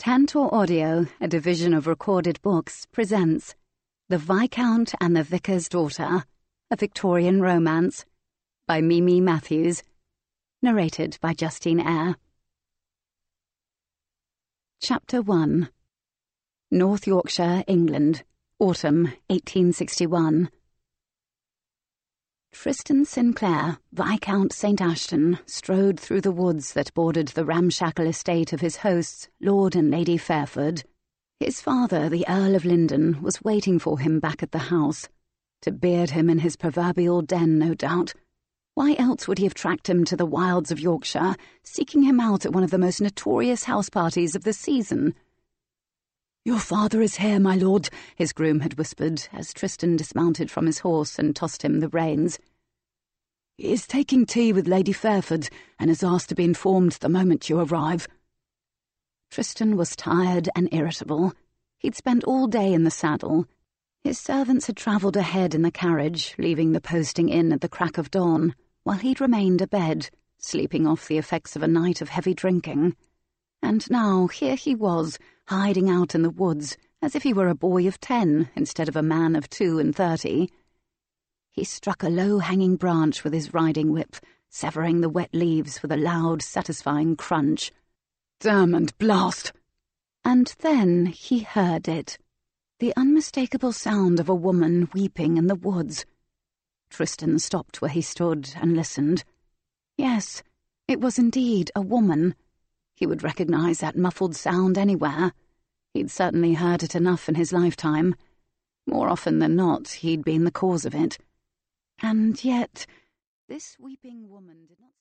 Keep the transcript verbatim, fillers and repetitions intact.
Tantor Audio, a division of Recorded Books, presents The Viscount and the Vicar's Daughter, a Victorian Romance, by Mimi Matthews, narrated by Justine Eyre. Chapter one. North Yorkshire, England, Autumn eighteen sixty-one. Tristan Sinclair, Viscount Saint Ashton, strode through the woods that bordered the ramshackle estate of his hosts, Lord and Lady Fairford. His father, the Earl of Linden, was waiting for him back at the house. To beard him in his proverbial den, no doubt. Why else would he have tracked him to the wilds of Yorkshire, seeking him out at one of the most notorious house parties of the season? "Your father is here, my lord," his groom had whispered, as Tristan dismounted from his horse and tossed him the reins. "He is taking tea with Lady Fairford, and has asked to be informed the moment you arrive." Tristan was tired and irritable. He'd spent all day in the saddle. His servants had travelled ahead in the carriage, leaving the posting inn at the crack of dawn, while he'd remained abed, sleeping off the effects of a night of heavy drinking. And now here he was, hiding out in the woods, as if he were a boy of ten instead of a man of two and thirty. He struck a low-hanging branch with his riding whip, severing the wet leaves with a loud, satisfying crunch. "Damn and blast!" And then he heard it. The unmistakable sound of a woman weeping in the woods. Tristan stopped where he stood and listened. Yes, it was indeed a woman. He would recognize that muffled sound anywhere. He'd certainly heard it enough in his lifetime. More often than not, he'd been the cause of it. And yet, this weeping woman did not